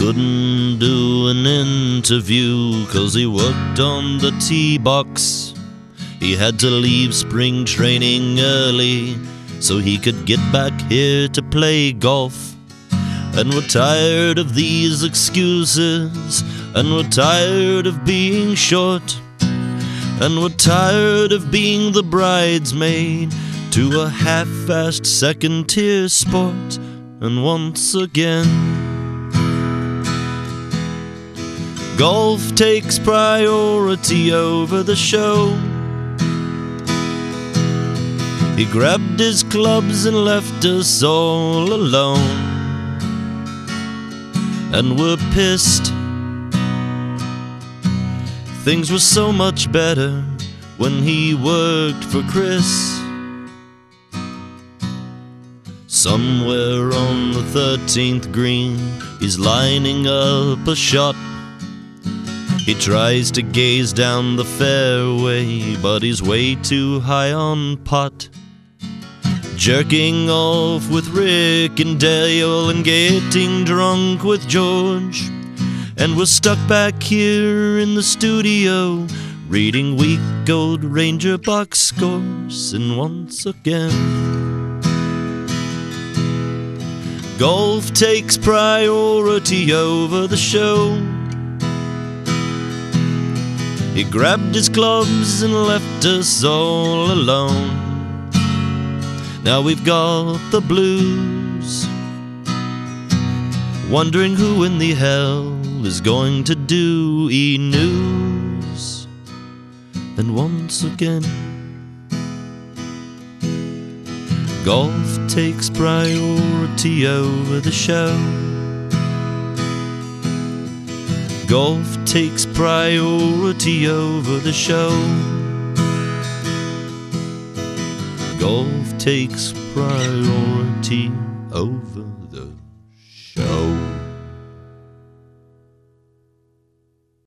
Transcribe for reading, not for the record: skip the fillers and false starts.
couldn't do an interview 'cause he worked on the tee box. He had to leave spring training early so he could get back here to play golf. And we're tired of these excuses, and we're tired of being short, and we're tired of being the bridesmaid to a half-assed second-tier sport. And once again, golf takes priority over the show. He grabbed his clubs and left us all alone. And we're pissed. Things were so much better when he worked for Chris. Somewhere on the 13th green, he's lining up a shot. He tries to gaze down the fairway, but he's way too high on pot. Jerking off with Rick and Dale and getting drunk with George. And we're stuck back here in the studio, reading week-old Ranger box scores. And once again, golf takes priority over the show. He grabbed his clubs and left us all alone. Now we've got the blues, wondering who in the hell is going to do E-News. And once again, golf takes priority over the show. Golf takes priority over the show. Golf takes priority over the show.